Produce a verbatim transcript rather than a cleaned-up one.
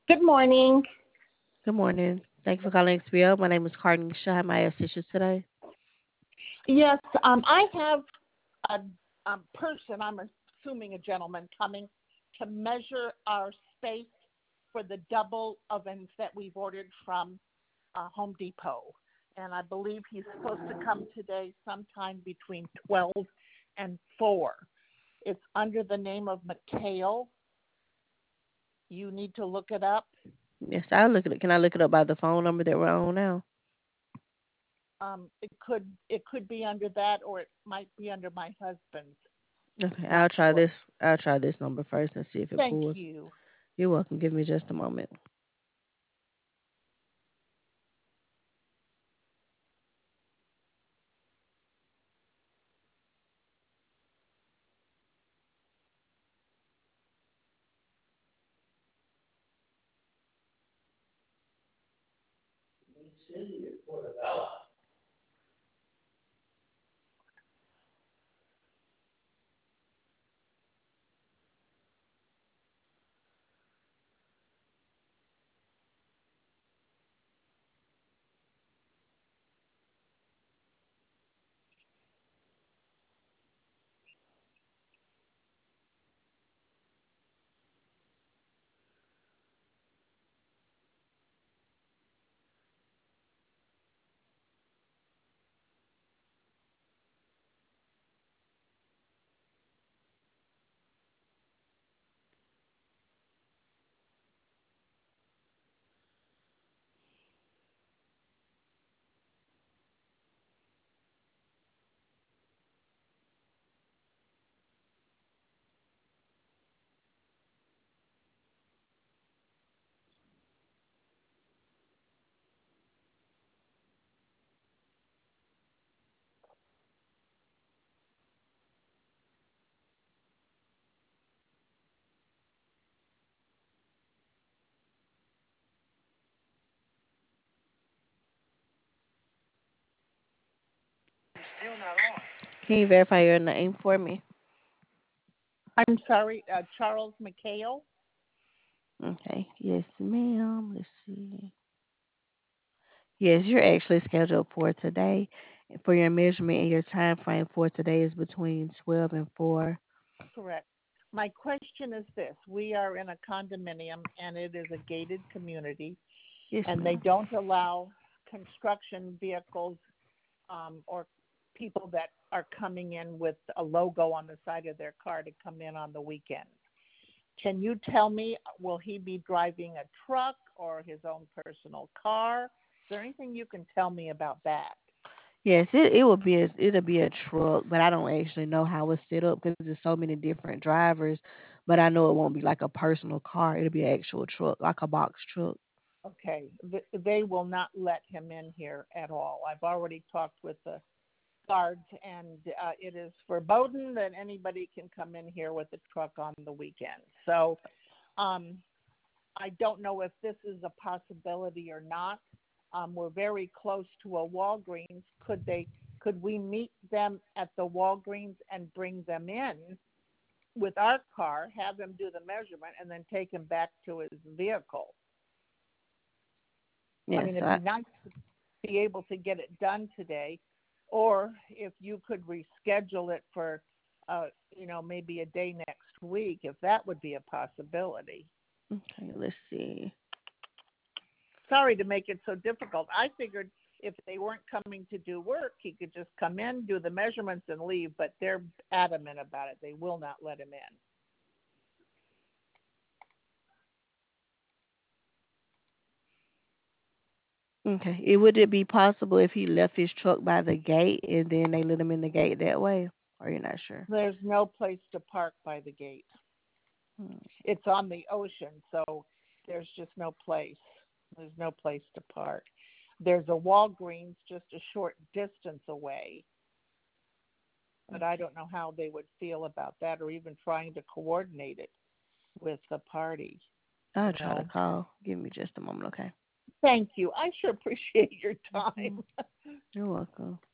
Good morning. Good morning. Thank you for calling X B O. My name is Carden Shaw. How may I assist you today? Yes, um, I have a, a person, I'm assuming a gentleman, coming to measure our space for the double ovens that we've ordered from uh, Home Depot. And I believe he's supposed to come today sometime between twelve and four. It's under the name of McHale. You need to look it up. Yes, I'll look at it. Can I look it up by the phone number that we're on now? Um, it could it could be under that, or it might be under my husband's. Okay, I'll Not try sure. this. I'll try this number first and see if it Thank pulls. you. You're welcome. Give me just a moment. Can you verify your name for me? I'm sorry, uh, Charles McHale. Okay. Yes, ma'am. Let's see. Yes, you're actually scheduled for today. For your measurement and your time frame for today is between twelve and four. Correct. My question is this: we are in a condominium, and it is a gated community, Yes, and they ma'am. don't allow construction vehicles um, or people that are coming in with a logo on the side of their car to come in on the weekends. Can you tell me, will he be driving a truck or his own personal car? Is there anything you can tell me about that? Yes, it it will be a it'll be a truck, but I don't actually know how it's set up because there's so many different drivers. But I know it won't be like a personal car. It'll be an actual truck, like a box truck. Okay, they will not let him in here at all. I've already talked with the guards, and uh, it is verboten that anybody can come in here with a truck on the weekend. So um, I don't know if this is a possibility or not. Um, we're very close to a Walgreens. Could they? Could we meet them at the Walgreens and bring them in with our car, have him do the measurement, and then take him back to his vehicle? I Yes, mean, it'd I, be nice to be able to get it done today, or if you could reschedule it for, uh, you know, maybe a day next week, if that would be a possibility. okay. Let's see. Sorry to make it so difficult. I figured if they weren't coming to do work, he could just come in, do the measurements, and leave. But they're adamant about it. They will not let him in. Okay, it would it be possible if he left his truck by the gate and then they let him in the gate that way? Or you're not sure? There's no place to park by the gate. Hmm. It's on the ocean, so there's just no place. There's no place to park. There's a Walgreens just a short distance away, but I don't know how they would feel about that or even trying to coordinate it with the party, I'll you try to know. call. Give me just a moment, okay? Thank you. I sure appreciate your Hmm. time. You're welcome.